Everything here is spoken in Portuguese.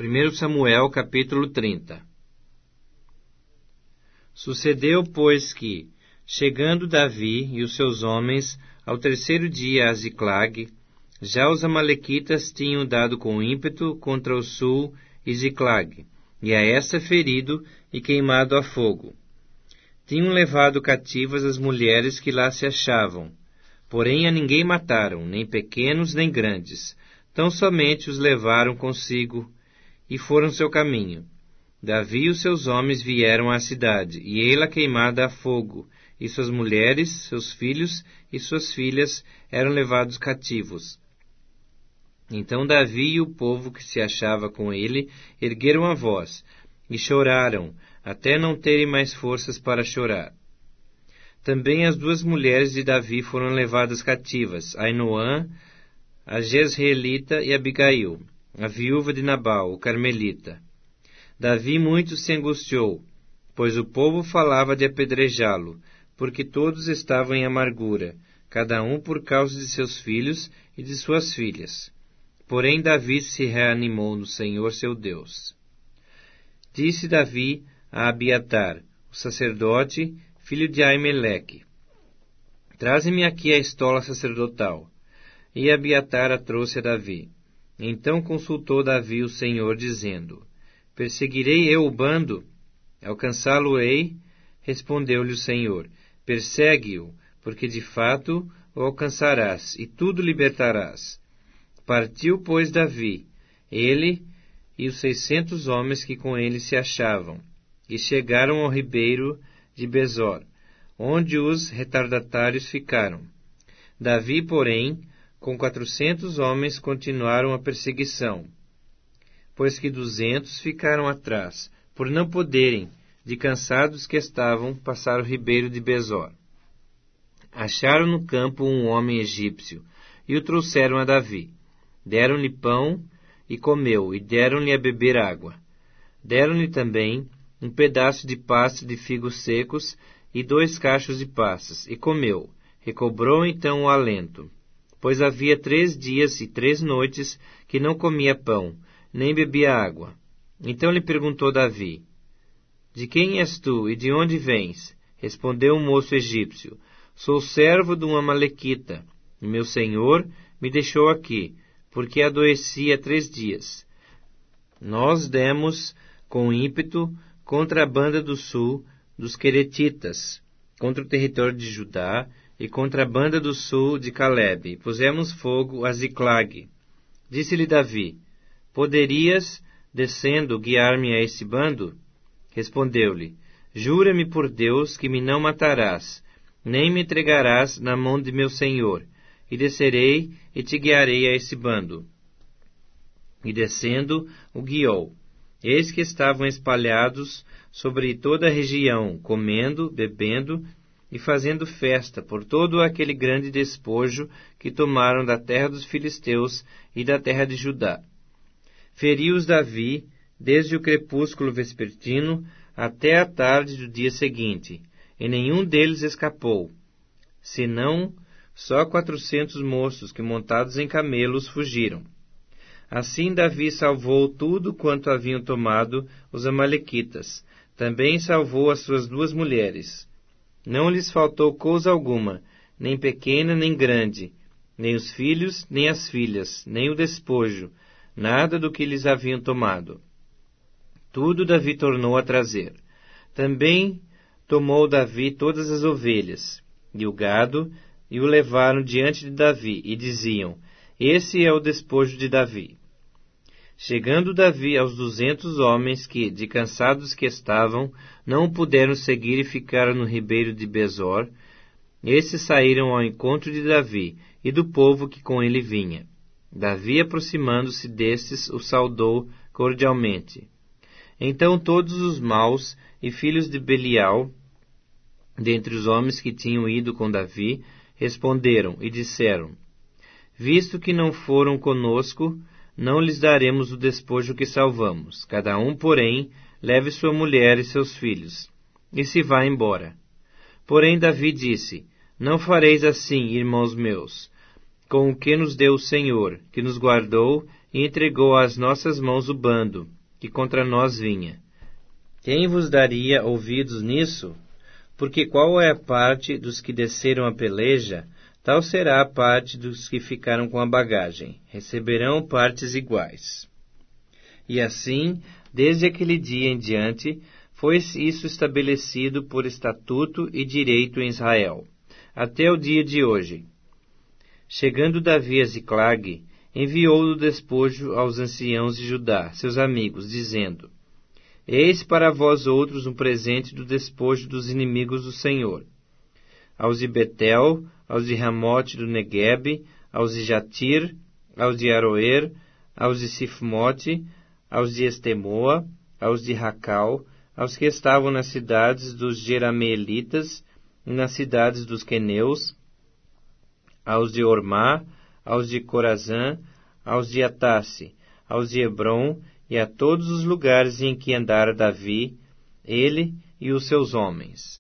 1 Samuel, capítulo 30. Sucedeu, pois, que, chegando Davi e os seus homens ao terceiro dia a Ziclag, já os amalequitas tinham dado com ímpeto contra o sul e Ziclag, e a essa ferido e queimado a fogo. Tinham levado cativas as mulheres que lá se achavam, porém a ninguém mataram, nem pequenos nem grandes, tão somente os levaram consigo e foram seu caminho. Davi e os seus homens vieram à cidade, e ei-la queimada a fogo, e suas mulheres, seus filhos e suas filhas eram levados cativos. Então Davi e o povo que se achava com ele ergueram a voz, e choraram, até não terem mais forças para chorar. Também as duas mulheres de Davi foram levadas cativas, Ainoã, a Jezreelita, e Abigail, a viúva de Nabal, o carmelita. Davi muito se angustiou, pois o povo falava de apedrejá-lo, porque todos estavam em amargura, cada um por causa de seus filhos e de suas filhas. Porém Davi se reanimou no Senhor seu Deus. Disse Davi a Abiatar, o sacerdote, filho de Aimeleque: Traze-me aqui a estola sacerdotal. E Abiatar a trouxe a Davi. Então consultou Davi o Senhor, dizendo: Perseguirei eu o bando? Alcançá-lo-ei? Respondeu-lhe o Senhor: Persegue-o, porque de fato o alcançarás, e tudo libertarás. Partiu, pois, Davi, ele e os 600 homens que com ele se achavam, e chegaram ao ribeiro de Besor, onde os retardatários ficaram. Davi, porém, com 400 homens continuaram a perseguição, pois que 200 ficaram atrás, por não poderem, de cansados que estavam, passar o ribeiro de Besor. Acharam no campo um homem egípcio, e o trouxeram a Davi. Deram-lhe pão, e comeu, e deram-lhe a beber água. Deram-lhe também um pedaço de pasta de figos secos, e 2 cachos de passas, e comeu. Recobrou então o alento, pois havia 3 dias e 3 noites que não comia pão, nem bebia água. Então lhe perguntou Davi: De quem és tu, e de onde vens? Respondeu o moço egípcio: Sou servo de um amalequita, e meu senhor me deixou aqui, porque adoeci há 3 dias. Nós demos com ímpeto contra a banda do sul dos Queretitas, contra o território de Judá, e contra a banda do sul de Calebe, e pusemos fogo a Ziclag. Disse-lhe Davi: Poderias, descendo, guiar-me a esse bando? Respondeu-lhe: Jura-me por Deus que me não matarás, nem me entregarás na mão de meu senhor, e descerei e te guiarei a esse bando. E descendo, o guiou. Eis que estavam espalhados sobre toda a região, comendo, bebendo e fazendo festa por todo aquele grande despojo que tomaram da terra dos filisteus e da terra de Judá. Feriu-os Davi desde o crepúsculo vespertino até a tarde do dia seguinte, e nenhum deles escapou, senão só 400 moços que, montados em camelos, fugiram. Assim Davi salvou tudo quanto haviam tomado os amalequitas. Também salvou as suas 2 mulheres. Não lhes faltou coisa alguma, nem pequena nem grande, nem os filhos, nem as filhas, nem o despojo, nada do que lhes haviam tomado. Tudo Davi tornou a trazer. Também tomou Davi todas as ovelhas e o gado, e o levaram diante de Davi, e diziam: Esse é o despojo de Davi. Chegando Davi aos 200 homens que, de cansados que estavam, não o puderam seguir e ficaram no ribeiro de Besor, esses saíram ao encontro de Davi e do povo que com ele vinha. Davi, aproximando-se destes, o saudou cordialmente. Então todos os maus e filhos de Belial, dentre os homens que tinham ido com Davi, responderam e disseram: Visto que não foram conosco, não lhes daremos o despojo que salvamos. Cada um, porém, leve sua mulher e seus filhos, e se vá embora. Porém Davi disse: Não fareis assim, irmãos meus, com o que nos deu o Senhor, que nos guardou e entregou às nossas mãos o bando, que contra nós vinha. Quem vos daria ouvidos nisso? Porque qual é a parte dos que desceram a peleja, tal será a parte dos que ficaram com a bagagem. Receberão partes iguais. E assim, desde aquele dia em diante, foi isso estabelecido por estatuto e direito em Israel, até o dia de hoje. Chegando Davi a Ziclag, enviou o despojo aos anciãos de Judá, seus amigos, dizendo: Eis para vós outros um presente do despojo dos inimigos do Senhor. Aos de Betel, aos de Ramote do Neguebe, aos de Jatir, aos de Aroer, aos de Sifmote, aos de Estemoa, aos de Racal, aos que estavam nas cidades dos Jerameelitas e nas cidades dos Queneus, aos de Ormá, aos de Corazã, aos de Atasse, aos de Hebron e a todos os lugares em que andara Davi, ele e os seus homens.